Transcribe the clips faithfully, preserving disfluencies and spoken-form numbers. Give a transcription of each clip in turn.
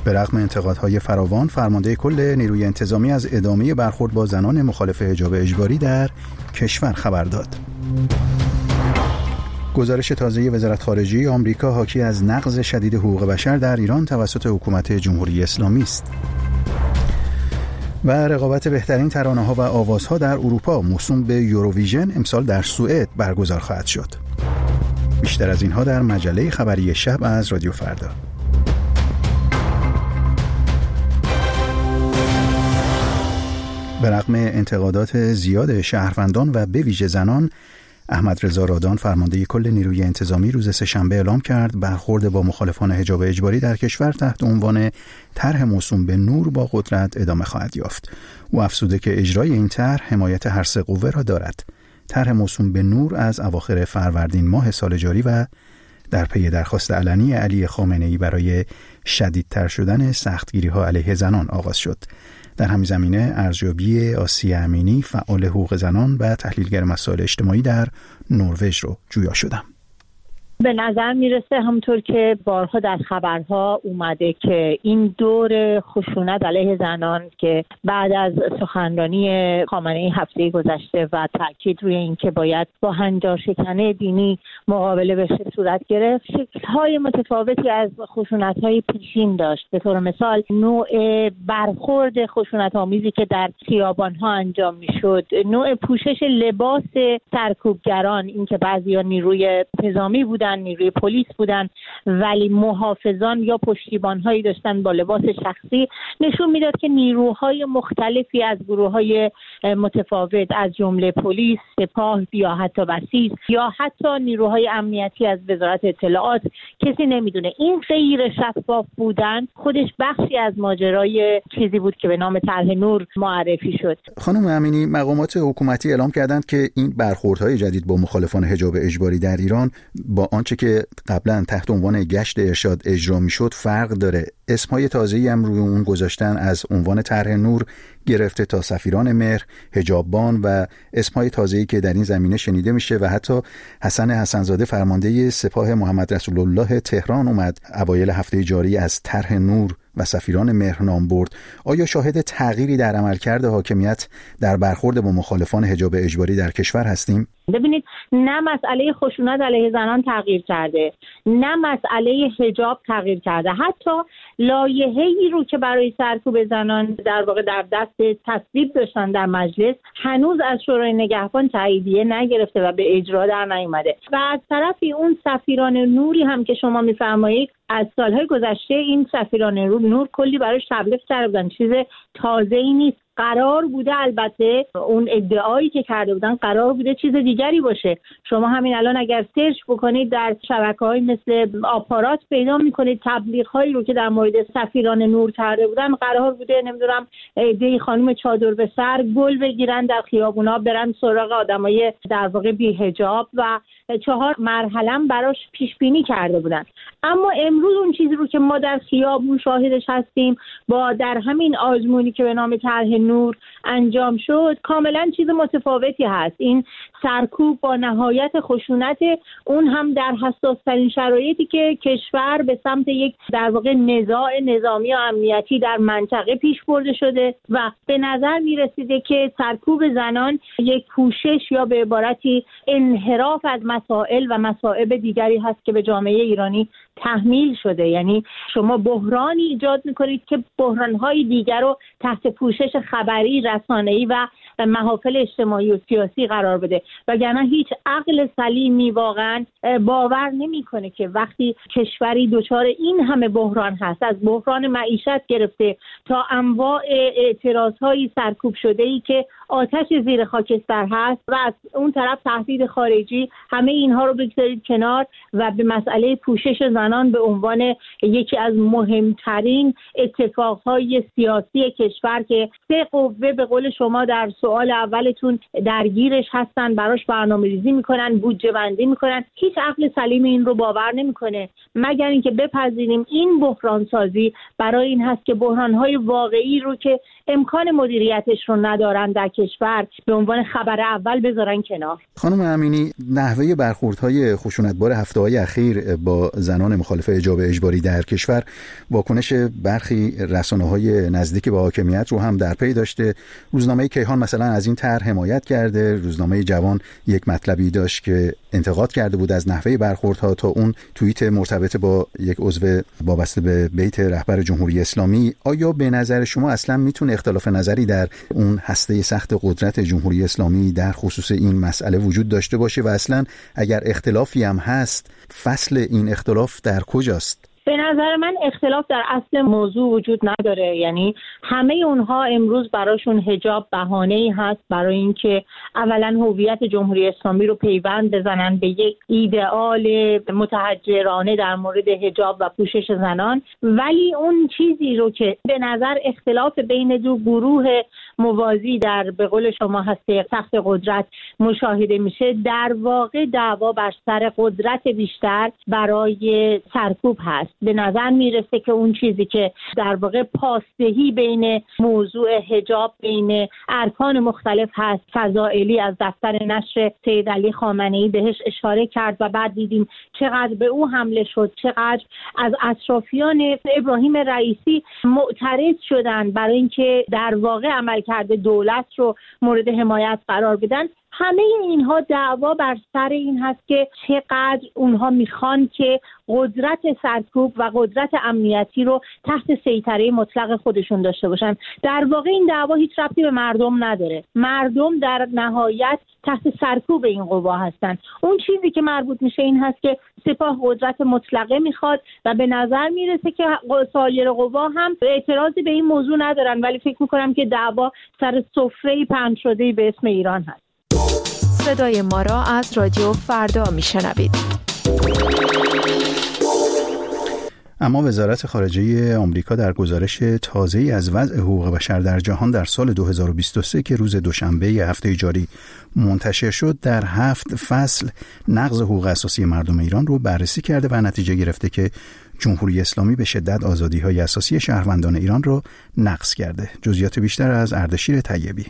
به رغم انتقادهای فراوان، فرمانده کل نیروی انتظامی از ادامه برخورد با زنان مخالف حجاب اجباری در کشور خبر داد. گزارش تازه وزارت خارجه آمریکا حاکی از نقض شدید حقوق بشر در ایران توسط حکومت جمهوری اسلامی است. و رقابت بهترین ترانه‌ها و آوازها در اروپا موسوم به یوروویژن امسال در سوئد برگزار خواهد شد. بیشتر از اینها در مجله خبری شب از رادیو فردا. به رغم انتقادات زیاد شهروندان و به ویژه زنان، احمد رضا رادان فرمانده کل نیروی انتظامی روز سه‌شنبه اعلام کرد برخورد با مخالفان حجاب اجباری در کشور تحت عنوان طرح موسوم به نور با قدرت ادامه خواهد یافت. او افزوده که اجرای این طرح حمایت هر سه قوه را دارد. طرح موسوم به نور از اواخر فروردین ماه سال جاری و در پی درخواست علنی علی خامنه‌ای برای شدیدتر شدن سختگیری‌ها علیه زنان آغاز شد. در همین زمینه ارزیابی آسیه امینی، فعال حقوق زنان و تحلیلگر مسائل اجتماعی در نروژ رو جویا شدم. به نظر میرسه همونطور که بارها در خبرها اومده که این دور خشونت علیه زنان که بعد از سخنرانی خامنه‌ای هفته گذشته و تاکید روی این که باید با هنجارشکنی دینی مقابله بشه صورت گرفت، شکل‌های متفاوتی از خشونت‌های پیشین داشت. به طور مثال نوع برخورد خشونت‌آمیزی که در خیابان‌ها انجام میشد، نوع پوشش لباس سرکوبگران، اینکه بعضیا نیروی انتظامی بودن، نیروی پلیس بودن ولی محافظان یا پشتیبان‌هایی داشتن با لباس شخصی، نشون میداد که نیروهای مختلفی از گروه‌های متفاوت از جمله پلیس، سپاه یا حتی بسیج یا حتی نیروهای امنیتی از وزارت اطلاعات، کسی نمیدونه. این غیر شفاف بودن خودش بخشی از ماجرای چیزی بود که به نام طرح نور معرفی شد. خانم امینی، مقامات حکومتی اعلام کردند که این برخوردهای جدید با مخالفان حجاب اجباری در ایران با آنچه که قبلا تحت عنوان گشت ارشاد اجرا میشد فرق داره. اسمهای تازه‌ای هم روی اون گذاشتن، از عنوان طرح نور گرفته تا سفیران مهر، حجاببان و اسمهای تازه‌ای که در این زمینه شنیده میشه و حتی حسن حسنزاده فرمانده سپاه محمد رسول الله تهران اومد اوایل هفته جاری از طرح نور و سفیران مهر نام برد. آیا شاهد تغییری در عملکرد حاکمیت در برخورد با مخالفان حجاب اجباری در کشور هستیم؟ ببینید، نه مسئله خشونت علیه زنان تغییر کرده، نه مسئله حجاب تغییر کرده. حتی لایحه‌ای رو که برای سرکوب زنان در واقع در دست تصویب داشتن در مجلس هنوز از شورای نگهبان تاییدیه نگرفته و به اجرا در نیامده. و از طرفی اون سفیران نوری هم که شما می‌فرمایید، از سالهای گذشته این سفیران نور کلی براش تبلیغ کرده بودن، چیز تازه‌ای نیست. قرار بوده البته اون ادعایی که کرده بودن قرار بوده چیز دیگری باشه. شما همین الان اگر سرچ بکنید در شبکه‌های مثل آپارات پیدا می‌کنید تبلیغ‌هایی رو که در مورد سفیران نور کرده بودن. قرار بوده نمیدونم دی خانم چادر به سر گل بگیرن در خیابونا، برن سراغ آدمای در واقع بی‌حجاب و چهار مرحله براش پیش بینی کرده بودن. اما امروز اون چیزی رو که ما در خیابون شاهدش هستیم با در همین آزمونی که به نام طرح نور انجام شد کاملا چیز متفاوتی هست. این سرکوب با نهایت خشونت، اون هم در حساس ترین شرایطی که کشور به سمت یک در واقع نزاع نظامی و امنیتی در منطقه پیش برده شده و به نظر می رسیده که سرکوب زنان یک پوشش یا به عبارتی انحراف از مسائل و مصائب دیگری هست که به جامعه ایرانی تحمیل شده. یعنی شما بحرانی ایجاد میکنید که بحرانهای دیگر رو تحت پوشش خبری، رسانه‌ای و محافل اجتماعی و سیاسی قرار بده. وگرنه هیچ عقل سلیمی واقعا باور نمیکنه که وقتی کشوری دچار این همه بحران هست، از بحران معیشت گرفته تا انواع اعتراضهای سرکوب شده‌ای که آتش زیر خاکستر هست و از اون طرف تهدید خارجی، همه اینها رو بگذارید کنار و به مسئله پوشش زنان به عنوان یکی از مهمترین اتفاقهای سیاسی کشور که سه قوه به قول شما در سوال اولتون درگیرش هستن، براش برنامه‌ریزی میکنن، بودجه بندی میکنن، هیچ عقل سلیم این رو باور نمیکنه مگر اینکه بپذیریم این بحران سازی برای این هست که بحرانهای واقعی رو که امکان مدیریتش رو ندارن در کشور به عنوان خبر اول بذارن کنار. خانم امینی، نحوه برخوردهای خشونتبار هفته‌های اخیر با زنان مخالف حجاب اجباری در کشور واکنش برخی رسانه‌های نزدیک به حاکمیت رو هم در پی داشته. روزنامه کیهان مثلا از این طرح حمایت کرده، روزنامه جوان یک مطلبی داشت که انتقاد کرده بود از نحوه برخوردها، تا اون توییت مرتبط با یک عضو وابسته به بیت رهبر جمهوری اسلامی. آیا به نظر شما اصلا میتونه اختلاف نظری در اون هسته سخت قدرت جمهوری اسلامی در خصوص این مسئله وجود داشته باشه و اصلا اگر اختلافی هم هست فصل این اختلاف در کجاست؟ به نظر من اختلاف در اصل موضوع وجود نداره. یعنی همه اونها امروز براشون حجاب بهانه‌ای هست برای اینکه اولا هویت جمهوری اسلامی رو پیوند بزنن به یک ایدئال متحجرانه در مورد حجاب و پوشش زنان، ولی اون چیزی رو که به نظر اختلاف بین دو گروه موازی در به قول شما هسته سخت قدرت مشاهده میشه، در واقع دعوا بر سر قدرت بیشتر برای سرکوب هست. به نظر میرسه که اون چیزی که در واقع پاسدهی بین موضوع حجاب بین ارکان مختلف هست، فضائلی از دفتر نشر سید علی خامنه‌ای بهش اشاره کرد و بعد دیدیم چقدر به او حمله شد، چقدر از اطرافیان ابراهیم رئیسی معترض شدن برای اینکه در واقع عملکرد دولت رو مورد حمایت قرار بدن. همه اینها دعوا بر سر این هست که چقدر اونها میخوان که قدرت سرکوب و قدرت امنیتی رو تحت سیطره مطلق خودشون داشته باشن. در واقع این دعوا هیچ ربطی به مردم نداره. مردم در نهایت تحت سرکوب این قوا هستن. اون چیزی که مربوط میشه این هست که سپاه قدرت مطلقه میخواد و به نظر میرسه که سایر قوا هم اعتراضی به این موضوع ندارن، ولی فکر میکنم که دعوا سر سفره پهن شده به اسم ایران هست. صدای ما را از رادیو فردا میشنوید. اما وزارت خارجه آمریکا در گزارش تازه‌ای از وضع حقوق بشر در جهان در سال دو هزار و بیست و سه که روز دوشنبه هفته جاری منتشر شد، در هفت فصل نقض حقوق اساسی مردم ایران رو بررسی کرده و نتیجه گرفته که جمهوری اسلامی به شدت آزادی‌های اساسی شهروندان ایران رو نقض کرده. جزئیات بیشتر از اردشیر طیبی.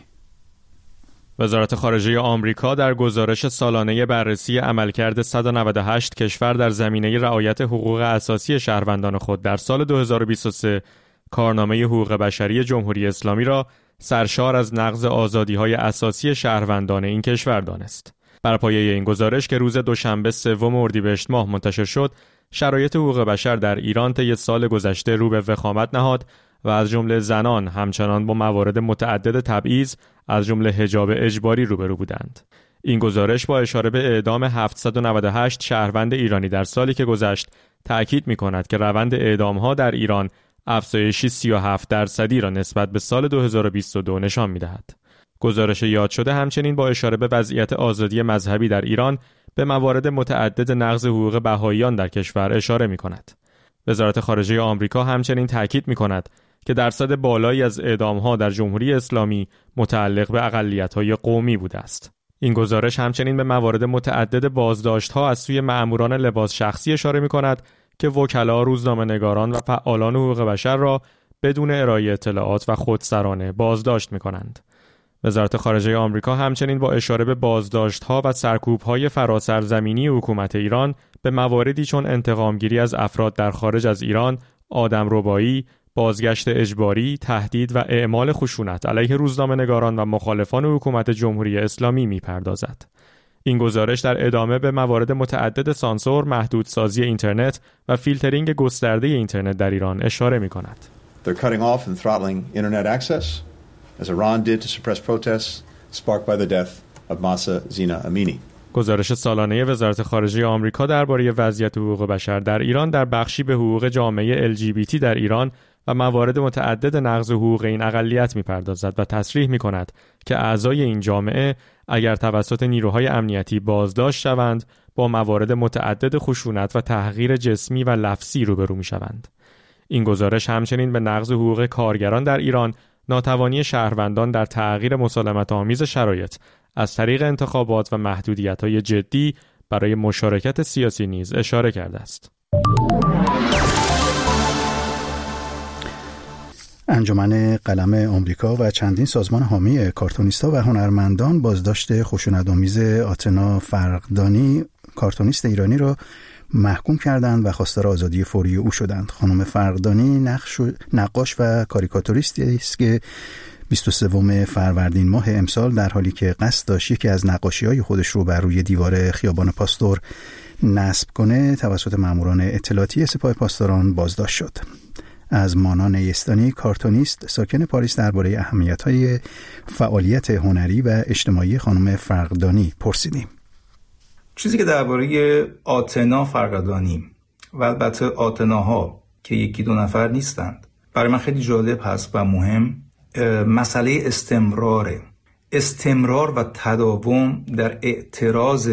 وزارت خارجه آمریکا در گزارش سالانه بررسی عملکرد صد و نود و هشت کشور در زمینه رعایت حقوق اساسی شهروندان خود در سال دو هزار و بیست و سه کارنامه حقوق بشری جمهوری اسلامی را سرشار از نقض آزادی‌های اساسی شهروندان این کشور دانست. بر پایه این گزارش که روز دوشنبه سوم اردیبهشت ماه منتشر شد، شرایط حقوق بشر در ایران طی سال گذشته رو به وخامت نهاد و از جمله زنان همچنان با موارد متعدد تبعیض از جمله حجاب اجباری روبرو بودند. این گزارش با اشاره به اعدام هفتصد و نود و هشت شهروند ایرانی در سالی که گذشت تأکید می‌کند که روند اعدام‌ها در ایران افزایشی سی و هفت درصدی را نسبت به سال دو هزار و بیست و دو نشان می‌دهد. گزارش یاد شده همچنین با اشاره به وضعیت آزادی مذهبی در ایران به موارد متعدد نقض حقوق بهائیان در کشور اشاره می‌کند. وزارت خارجه آمریکا همچنین تأکید می‌کند که درصد بالایی از اعدام‌ها در جمهوری اسلامی متعلق به اقلیت‌های قومی بوده است. این گزارش همچنین به موارد متعدد بازداشت‌ها از سوی مأموران لباس شخصی اشاره می‌کند که وکلا، روزنامه‌نگاران و فعالان حقوق بشر را بدون ارائه اطلاعات و خودسرانه بازداشت می‌کنند. وزارت خارجه آمریکا همچنین با اشاره به بازداشت‌ها و سرکوب‌های فراسرزمینی حکومت ایران به مواردی چون انتقامگیری از افراد در خارج از ایران، آدمربایی، بازگشت اجباری، تهدید و اعمال خشونت علیه روزنامه‌نگاران و مخالفان حکومت جمهوری اسلامی می‌پردازد. این گزارش در ادامه به موارد متعدد سانسور، محدودسازی اینترنت و فیلترینگ گسترده اینترنت در ایران اشاره می‌کند. They're cutting off and throttling internet access as Iran did to suppress protests sparked by the death of Mahsa Zina Amini. گزارش سالانه وزارت خارجه آمریکا درباره وضعیت حقوق بشر در ایران در بخشی به حقوق جامعه ال جی بی تی در ایران و موارد متعدد نقض حقوق این اقلیت می‌پردازد و تصریح می‌کند که اعضای این جامعه اگر توسط نیروهای امنیتی بازداشت شوند با موارد متعدد خشونت و تحقیر جسمی و لفظی روبرو می‌شوند. این گزارش همچنین به نقض حقوق کارگران در ایران، ناتوانی شهروندان در تغییر مسالمت‌آمیز شرایط از طریق انتخابات و محدودیت‌های جدی برای مشارکت سیاسی نیز اشاره کرده است. انجمن قلم آمریکا و چندین سازمان حامی کارتونیست‌ها و هنرمندان بازداشت خشونت‌آمیز آتنا فرقدانی کارتونیست ایرانی را محکوم کردند و خواستار آزادی فوری او شدند. خانم فرقدانی نقش نقاش و کاریکاتوریستی است که بیست و سوم فروردین ماه امسال در حالی که قصد داشت یکی از نقاشی‌های خودش رو بر روی دیوار خیابان پاستور نصب کنه توسط ماموران اطلاعاتی سپاه پاسداران بازداشت شد. از مانا نیستانی کارتونیست ساکن پاریس درباره اهمیت‌های فعالیت هنری و اجتماعی خانم فرقدانی پرسیدیم. چیزی که درباره آتنا فرقدانی و البته آتناها که یکی دو نفر نیستند برای من خیلی جالب هست و مهم، مسئله استمراره. استمرار و تداوم در اعتراض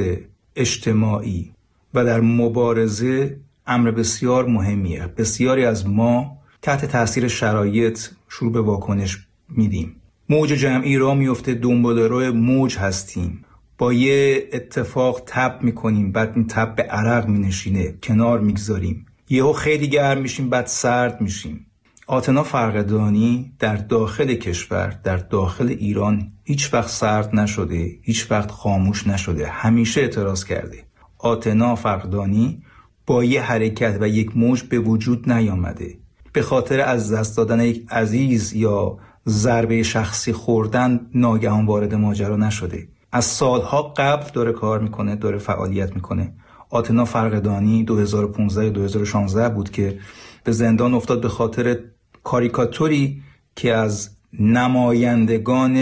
اجتماعی و در مبارزه امر بسیار مهمیه. بسیاری از ما تحت تاثیر شرایط شروع به واکنش میدیم. موج جمعی را میفته، دنبال روی موج هستیم، با یه اتفاق تب میکنیم، بعد این تب به عرق مینشینه، کنار میگذاریم، یهو خیلی گرم میشیم، بعد سرد میشیم. آتنا فرقدانی در داخل کشور، در داخل ایران هیچ وقت سرد نشده، هیچ وقت خاموش نشده، همیشه اعتراض کرده. آتنا فرقدانی با یه حرکت و یک موج به وجود نیامده. به خاطر از دست دادن یک عزیز یا ضربه شخصی خوردن ناگهان وارد ماجرا نشده. از سالها قبل داره کار میکنه، داره فعالیت میکنه. آتنا فرقدانی دو هزار و پانزده دو هزار و شانزده بود که به زندان افتاد به خاطر کاریکاتوری که از نمایندگان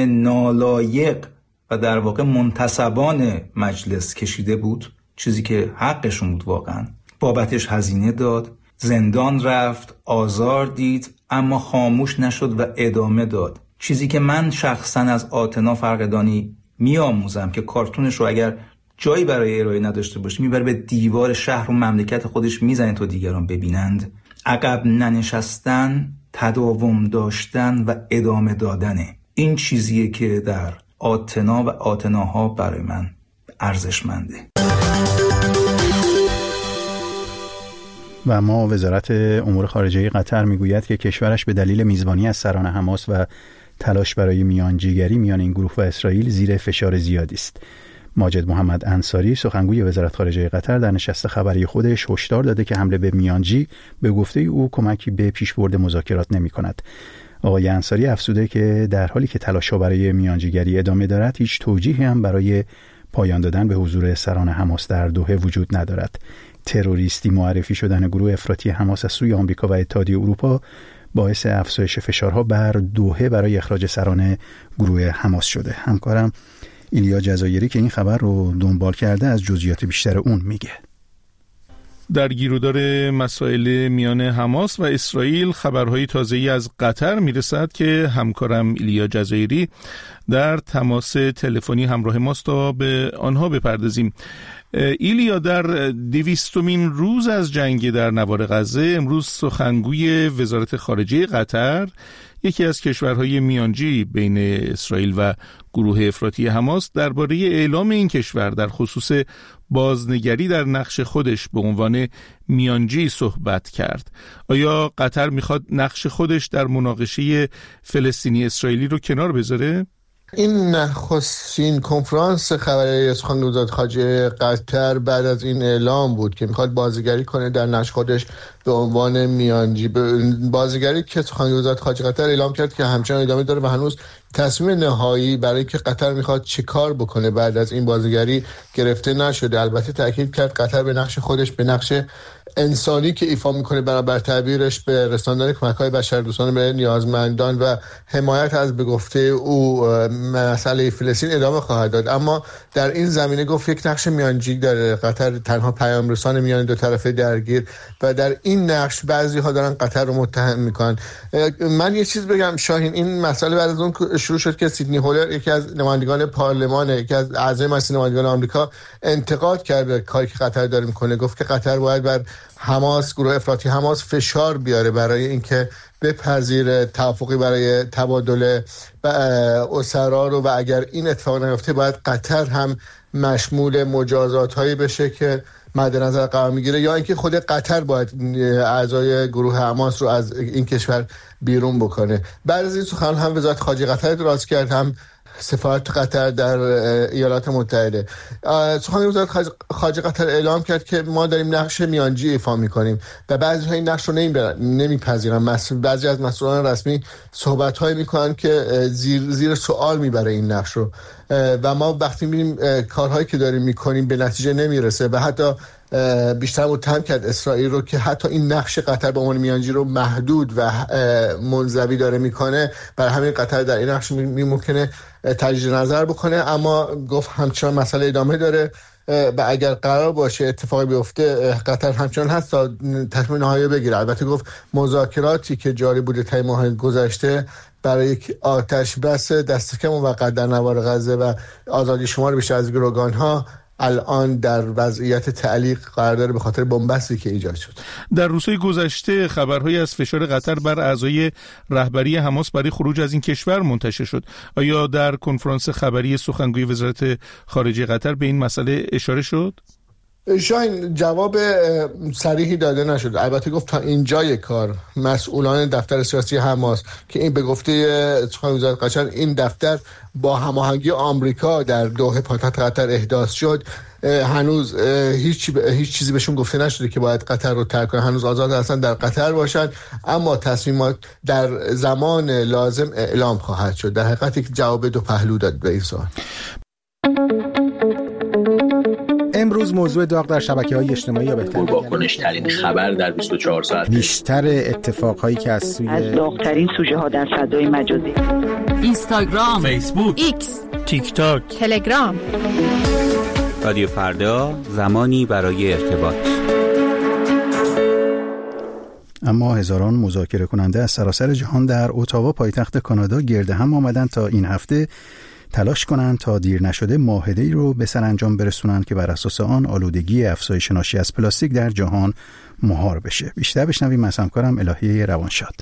نالایق و در واقع منتسبان مجلس کشیده بود، چیزی که حقشون بود واقعا. بابتش هزینه داد، زندان رفت، آزار دید، اما خاموش نشد و ادامه داد. چیزی که من شخصا از آتنا فرقدانی میآموزم که کارتونش رو اگر جایی برای ارائه نداشته باشه میبره به دیوار شهر و مملکت خودش میزنه تا دیگران ببینند. عقب ننشستن، تداوم داشتن و ادامه دادنه. این چیزیه که در آتنا و آتناها برای من ارزشمنده. و اما وزارت امور خارجه قطر میگوید که کشورش به دلیل میزبانی از سران حماس و تلاش برای میانجیگری میان این گروه و اسرائیل زیر فشار زیادی است. ماجد محمد انصاری سخنگوی وزارت خارجه قطر در نشست خبری خودش هشدار داده که حمله به میانجی به گفته او کمکی به پیشبرد مذاکرات نمی‌کند. آقای انصاری افزوده که در حالی که تلاش‌ها برای میانجیگری ادامه دارد، هیچ توجیهی هم برای پایان دادن به حضور سران حماس در دوحه وجود ندارد. تروریستی معرفی شدن گروه افراطی حماس از سوی آمریکا و اتحادیه اروپا باعث افزایش فشارها بر دوحه برای اخراج سران گروه حماس شده. همکارم ایلیا جزایری که این خبر رو دنبال کرده از جزئیات بیشتر اون میگه. در گیرودار مسائل میان حماس و اسرائیل خبرهای تازه‌ای از قطر میرسد که همکارم ایلیا جزایری در تماس تلفنی همراه ماست تا به آنها بپردازیم. ایلیا، در دویستمین روز از جنگ در نوار غزه امروز سخنگوی وزارت خارجه قطر، یکی از کشورهای میانجی بین اسرائیل و گروه افراطی حماس، درباره اعلام این کشور در خصوص بازنگری در نقش خودش به عنوان میانجی صحبت کرد. آیا قطر میخواد نقش خودش در مناقشه فلسطینی اسرائیلی رو کنار بذاره؟ این نخستین کنفرانس خبری سخنگوی وزارت خارجه قطر بعد از این اعلام بود که میخواد بازیگری کنه در نقش خودش به عنوان میانجی. بازیگری که سخنگوی وزارت خارجه قطر اعلام کرد که همچنان ادامه داره و هنوز تصمیم نهایی برای که قطر میخواد چه کار بکنه بعد از این بازیگری گرفته نشده. البته تاکید کرد قطر به نقش خودش، به نقش انسانی که ایفا میکنه بر تعبیرش به رساندن کمک‌های بشردوستانه به نیازمندان و حمایت از به گفته او مسئله فلسطین ادامه خواهد داد. اما در این زمینه گفت یک نقش میانجی داره. قطر تنها پیام رسان میان دو طرفه درگیر و در این نقش بعضی ها دارن قطر رو متهم میکنن. من یه چیز بگم شاهین، این مسئله بعد از اون شروع شد که سیدنی هولر، یکی از نمایندگان پارلمان، یکی از اعضای مجلس نمایندگان آمریکا، انتقاد کرد به کاری که قطر داره میکنه. گفت که قطر باید بر حماس، گروه افراطی حماس فشار بیاره برای اینکه بپذیره توافقی برای تبادل اسرا رو و اگر این اتفاق نیفته باید قطر هم مشمول مجازات هایی بشه که مد نظر قرار میگیره، یا اینکه خود قطر باید اعضای گروه حماس رو از این کشور بیرون بکنه. بعد از این سخن هم وزارت خارجه قطر اعتراض کرد، هم سفارت قطر در ایالات متحده. سخنگوی وزارت خارجه قطر اعلام کرد که ما داریم نقش میانجی ایفا میکنیم و بعضی این نقش رو نمیپذیرن. بعضی از مسئولان رسمی صحبت‌هایی میکنن که زیر زیر سوال میبره این نقش رو و ما وقتی میبینیم کارهایی که داریم میکنیم به نتیجه نمیرسه و حتی بیشتر متهم کرد اسرائیل رو که حتی این نقش قطر به عنوان میانجی رو محدود و منزوی داره میکنه. برای همین قطر در این نقش می ممکنه تجدید نظر بکنه، اما گفت همچنان مسئله ادامه داره و اگر قرار باشه اتفاقی بیفته قطر همچنان هست تا تصمیم نهایی بگیره. البته گفت مذاکراتی که جاری بوده طی ماه گذشته برای یک آتش بس دست کم موقت در نوار غزه و آزادی شمار بیشتر از گروگان‌ها الان در وضعیت تعلیق قرار داره به خاطر بنبستی که ایجاد شد. در روزهای گذشته خبرهایی از فشار قطر بر اعضای رهبری حماس برای خروج از این کشور منتشر شد. آیا در کنفرانس خبری سخنگوی وزارت خارجه قطر به این مسئله اشاره شد؟ شاین جواب صریحی داده نشد. البته گفت تا اینجای کار مسئولان دفتر سیاسی حماس که این به گفته سخنگوی وزارت قطر این دفتر با هماهنگی آمریکا در دوحه پایتخت قطر احداث شد، هنوز هیچ هیچ چیزی بهشون گفته نشده که باید قطر رو ترک کنن. هنوز آزاد هستن در قطر باشن، اما تصمیمات در زمان لازم اعلام خواهد شد. در حقیقت یک جواب دو پهلو داد به این سوال. امروز موضوع داغ در شبکه‌های اجتماعی یا بهتر واکنش ترین خبر در بیست و چهار ساعت، بیشتر اتفاقهایی که از سوی از داغ‌ترین سوژه ها در فضای مجازی، اینستاگرام، فیسبوک، ایکس، تیک تاک، تلگرام. رادیو فردا، زمانی برای ارتباط. اما هزاران مذاکره کننده از سراسر جهان در اتاوا پایتخت کانادا گرد هم آمدند تا این هفته تلاش کنند تا دیر نشده معاهده‌ای رو به سرانجام برسونند که بر اساس آن آلودگی افزایش ناشی از پلاستیک در جهان مهار بشه. بیشتر بشنویم از همکارم الهیه روانشاد.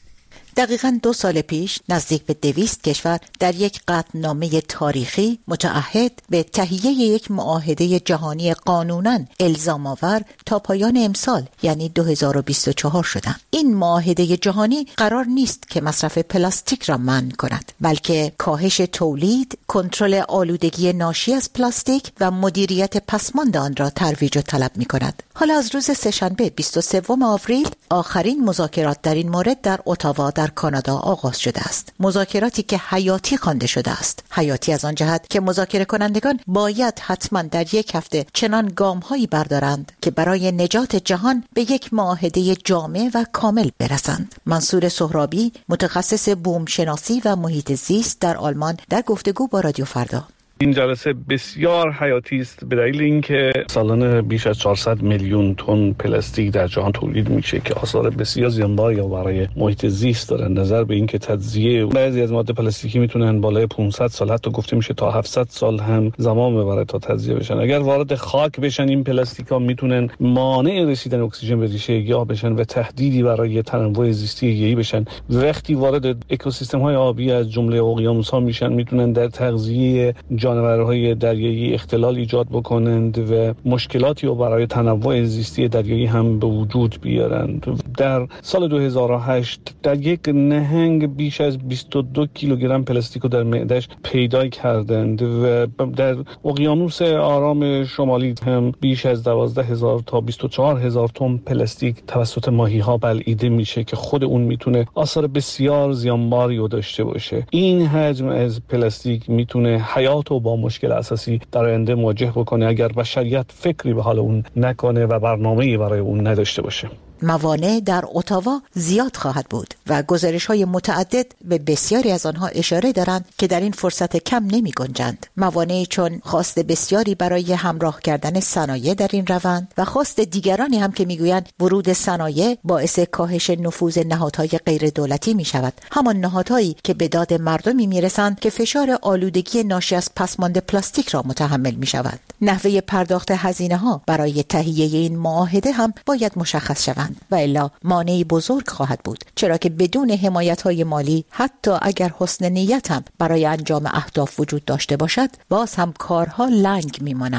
دقیقاً دو سال پیش نزدیک به دویست کشور در یک قطعنامه تاریخی متعهد به تهیه یک معاهده جهانی قانوناً الزام آور تا پایان امسال یعنی دو هزار و بیست و چهار شدند. این معاهده جهانی قرار نیست که مصرف پلاستیک را منع کند، بلکه کاهش تولید، کنترل آلودگی ناشی از پلاستیک و مدیریت پسماند آن را ترویج و طلب می کند. حالا از روز سه‌شنبه بیست و سوم آوریل آخرین مذاکرات در این مورد در اتاوا در کانادا آغاز شده است. مذاکراتی که حیاتی خوانده شده است. حیاتی از آن جهت که مذاکره کنندگان باید حتما در یک هفته چنان گام‌هایی بردارند که برای نجات جهان به یک معاهده جامع و کامل برسند. منصور سهرابی، متخصص بوم شناسی و محیط زیست در آلمان، در گفتگو با رادیو فردا: این جلسه بسیار حیاتی است به دلیل اینکه سالانه بیش از چهارصد میلیون تن پلاستیک در جهان تولید میشه که آثار بسیار زیانباری برای محیط زیست دارن. نظر به اینکه تجزیه بعضی از مواد پلاستیکی میتونن بالای پانصد سال، حتی گفته میشه تا هفتصد سال هم زمان ببره تا تجزیه بشن. اگر وارد خاک بشن این پلاستیکا میتونن مانع رسیدن اکسیژن به ریشه گیاه بشن و تهدیدی برای تنوع زیستی گیاهی بشن. وقتی وارد اکوسیستم های آبی از جمله اقیانوس‌ها میشن میتونن در تغذیه جانورهای دریایی اختلال ایجاد بکنند و مشکلاتی رو برای تنوع زیستی دریایی هم به وجود بیارند. در سال دو هزار و هشت در یک نهنگ بیش از بیست و دو کیلوگرم پلاستیک رو در معده‌اش پیدا کردند و در اقیانوس آرام شمالی هم بیش از دوازده هزار تا بیست و چهار هزار تن پلاستیک توسط ماهی‌ها بلعیده میشه که خود اون میتونه آثار بسیار زیانباری رو داشته باشه. این حجم از پلاستیک میتونه حیات و با مشکل اساسی در آینده مواجه بکنه اگر بشریت فکری به حال اون نکنه و برنامه‌ای برای اون نداشته باشه. موانع در اتاوا زیاد خواهد بود و گزارش‌های متعدد به بسیاری از آنها اشاره دارند که در این فرصت کم نمی‌گنجند. موانعی چون خواست بسیاری برای همراه کردن صنایع در این روند و خواست دیگرانی هم که می‌گویند ورود صنایع باعث کاهش نفوذ نهادهای غیر دولتی می‌شود، همان نهادهایی که به داد مردمی می‌رسند که فشار آلودگی ناشی از پسماند پلاستیک را متحمل می‌شوند. نحوه پرداخت هزینه‌ها برای تهیه این معاهده هم باید مشخص شوند و الا مانعی بزرگ خواهد بود، چرا که بدون حمایت‌های مالی حتی اگر حسن نیت هم برای انجام اهداف وجود داشته باشد باز هم کارها لنگ می‌مانند.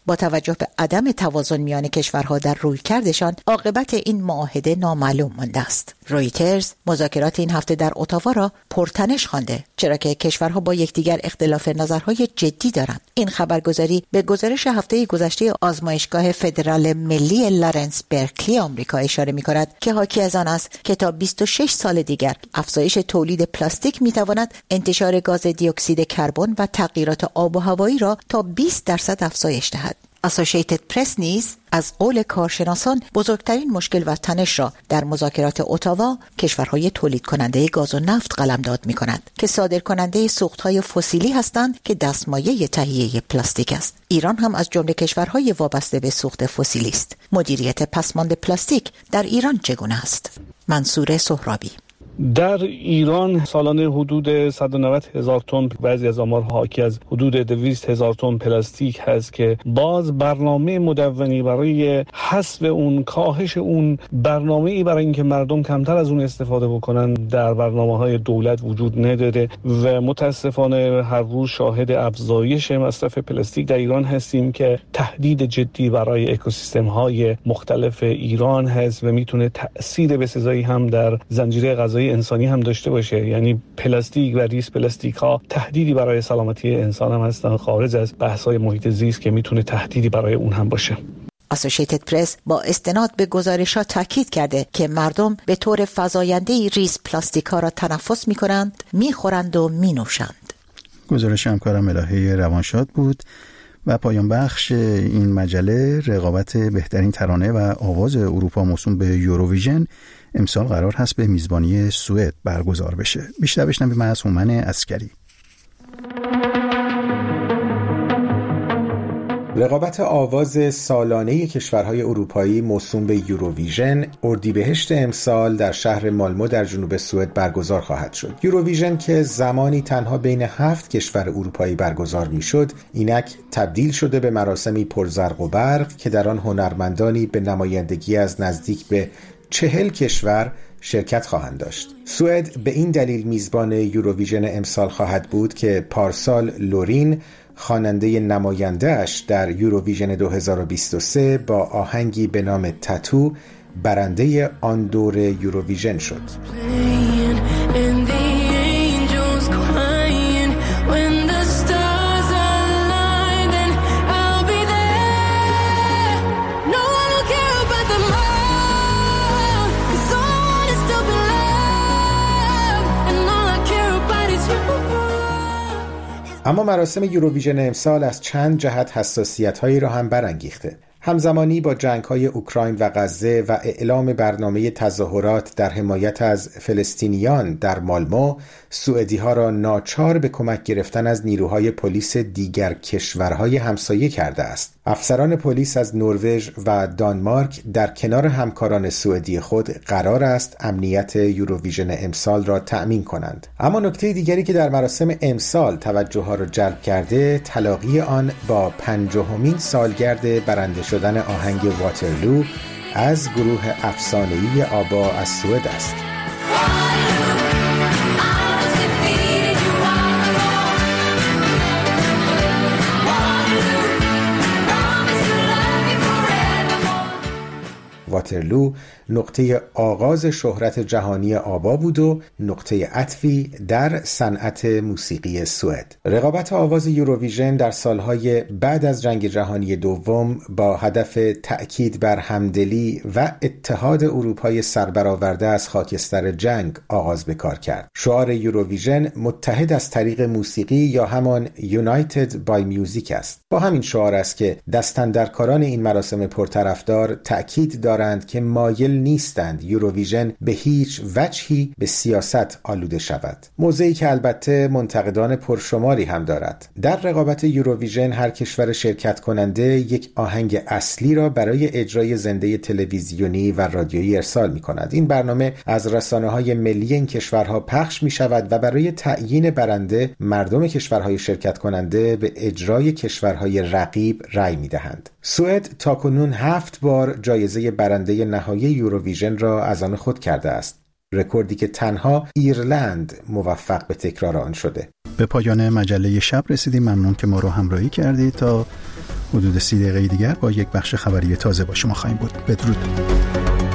با توجه به عدم توازن میان کشورها در رویکردشان، عاقبت این معاهده نامعلوم مانده است. رویترز مذاکرات این هفته در اتاوا را پرتنش خوانده، چرا که کشورها با یکدیگر اختلاف نظرهای جدی دارند. این خبرگزاری به گزارش هفته گذشته آزمایشگاه فدرال ملی لارنس برکلی آمریکا اشاره می‌کند که حاکی از آن است که تا بیست و شش سال دیگر افزایش تولید پلاستیک می‌تواند انتشار گاز دی اکسید کربن و تغییرات آب و هوایی را تا بیست درصد افزایش دهد. اسوسییتد پرس نیز از قول کارشناسان بزرگترین مشکل و تنش را در مذاکرات اتاوا کشورهای تولید کننده گاز و نفت قلمداد می کند که صادر کننده سوختهای فسیلی هستند که دستمایه تهیه پلاستیک است. ایران هم از جمله کشورهای وابسته به سوخت فسیلی است. مدیریت پسماند پلاستیک در ایران چگونه است؟ منصور سهرابی. در ایران سالانه حدود صد و نود هزار تن، بعضی از آمارها حاکی از حدود دویست هزار تن پلاستیک هست که باز برنامه مدونی برای حذف اون، کاهش اون، برنامه‌ای برای اینکه مردم کمتر از اون استفاده بکنن در برنامه‌های دولت وجود نداره و متاسفانه هر روز شاهد افزایش مصرف پلاستیک در ایران هستیم که تهدید جدی برای اکوسیستم‌های مختلف ایران هست و میتونه تأثیر بسزایی هم در زنجیره غذایی انسانی هم داشته باشه. یعنی پلاستیک و ریس پلاستیک ها تهدیدی برای سلامتی انسان هم هستن، خارج از بحث های محیط زیست که میتونه تهدیدی برای اون هم باشه. اسوسییتد پرس با استناد به گزارش‌ها تاکید کرده که مردم به طور فزاینده‌ای ریس پلاستیک ها را تنفس می‌کنند، می‌خورند و می‌نوشند. گزارش همکارم الهه روانشاد بود. و پایان بخش این مجله رقابت بهترین ترانه و آواز اروپا موسوم به یوروویژن امسال قرار هست به میزبانی سوئد برگزار بشه. بیشتر بشنویم از هومن عسکری. رقابت آواز سالانه کشورهای اروپایی موسوم به یوروویژن اردیبهشت امسال در شهر مالمو در جنوب سوئد برگزار خواهد شد. یوروویژن که زمانی تنها بین هفت کشور اروپایی برگزار میشد، اینک تبدیل شده به مراسمی پرزرق و برق که در آن هنرمندانی به نمایندگی از نزدیک به چهل کشور شرکت خواهند داشت. سوئد به این دلیل میزبان یوروویژن امسال خواهد بود که پارسال لورین خواننده نماینده‌اش در یوروویژن دو هزار و بیست و سه با آهنگی به نام تاتو برنده آن دور یوروویژن شد. اما مراسم یوروویژن امسال از چند جهت حساسیت‌هایی را هم برانگیخته. همزمانی با جنگ‌های اوکراین و غزه و اعلام برنامه تظاهرات در حمایت از فلسطینیان در مالمو، سوئدی‌ها را ناچار به کمک گرفتن از نیروهای پلیس دیگر کشورهای همسایه کرده است. افسران پلیس از نروژ و دانمارک در کنار همکاران سوئدی خود قرار است امنیت یوروویژن امسال را تأمین کنند. اما نکته دیگری که در مراسم امسال توجه ها را جلب کرده، تلاقی آن با پنجاهمین سالگرد برنده شدن آهنگ واترلو از گروه افسانه‌ای آبا از سوئد است. واترلو نقطه آغاز شهرت جهانی آبا بود و نقطه عطفی در صنعت موسیقی سوئد. رقابت آواز یوروویژن در سالهای بعد از جنگ جهانی دوم با هدف تأکید بر همدلی و اتحاد اروپای سربرآورده از خاکستر جنگ آغاز به کار کرد. شعار یوروویژن متحد از طریق موسیقی یا همان United by Music است. با همین شعار است که دستاندرکاران این مراسم پرطرفدار تأکید دارند که مایل نیستند یوروویژن به هیچ وجهی به سیاست آلوده شود. موضعی که البته منتقدان پرشماری هم دارد. در رقابت یوروویژن هر کشور شرکت کننده یک آهنگ اصلی را برای اجرای زنده تلویزیونی و رادیویی ارسال می کند. این برنامه از رسانه‌های ملی این کشورها پخش می شود و برای تعیین برنده مردم کشورهای شرکت کننده به اجرای کشورهای رقیب رأی می دهند. سوئد تاکنون هفت بار جایزه برنده نهایی یوروویژن را از آن خود کرده است. رکوردی که تنها ایرلند موفق به تکرار آن شده. به پایان مجله شب رسیدیم. ممنون که ما رو همراهی کردید. تا حدود سی دقیقه دیگر با یک بخش خبری تازه با شما خواهیم بود. بدرود.